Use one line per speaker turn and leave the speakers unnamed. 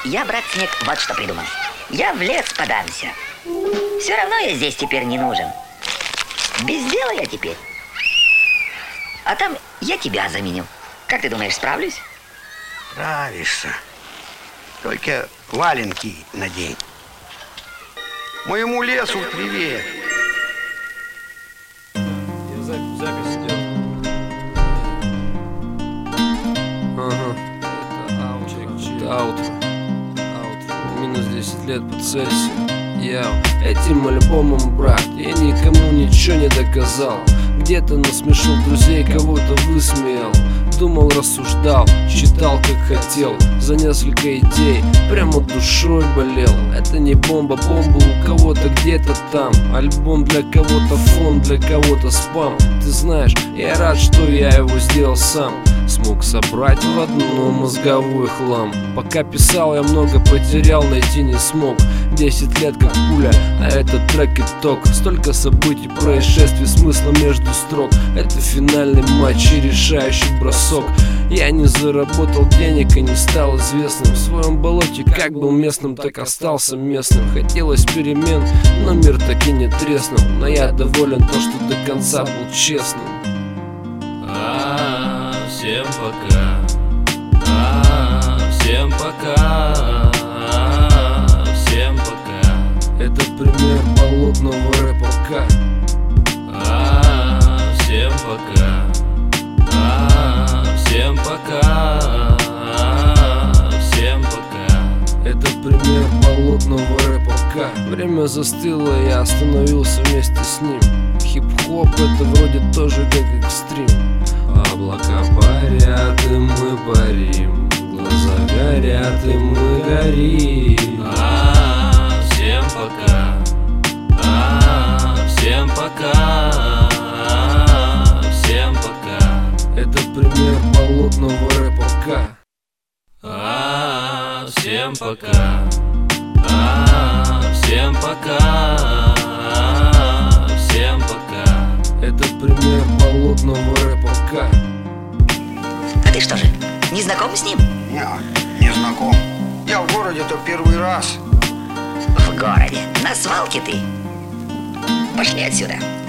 Я, брат Снег, вот что придумал. Я в лес подамся. Все равно я здесь теперь не нужен. Без дела я теперь. А там я тебя заменю. Как ты думаешь, справлюсь?
Справишься. Только валенки надень. Моему лесу привет.
Я запись сделал. Ага. Это аутро. Минус 10 лет по Цельсию. Этим альбомом, брат, я никому ничего не доказал. Где-то насмешил друзей, кого-то высмеял. Думал, рассуждал, читал как хотел. За несколько идей прямо душой болел. Это не бомба, бомба у кого-то где-то там. Альбом для кого-то фон, для кого-то спам. Ты знаешь, я рад, что я его сделал сам. Смог собрать в одно мозговой хлам. Пока писал, я много потерял, найти не смог. 10 лет как пуля, а этот трек итог. Столько событий, происшествий, смысла между строк. Это финальный матч и решающий бросок. Я не заработал денег и не стал известным. В своем болоте как был местным, так остался местным. Хотелось перемен, но мир таки не треснул. Но я доволен то, что до конца был честным.
Всем пока, всем пока, всем пока.
Это пример болотного рэпа.
Всем пока, всем пока, всем пока.
Это пример болотного рэпа. Время застыло, я остановился вместе с ним. Хип-хоп это вроде тоже как экстрим.
Облака парят, и мы парим. Глаза горят, и мы горим. Всем пока, всем пока, всем пока.
Это пример болотного рэпа.
Всем пока, всем пока, всем пока.
Это пример болотного рэпа.
А ты что же, не знаком с ним?
Не знаком. Я в городе-то первый раз.
В городе? На свалке ты? Пошли отсюда.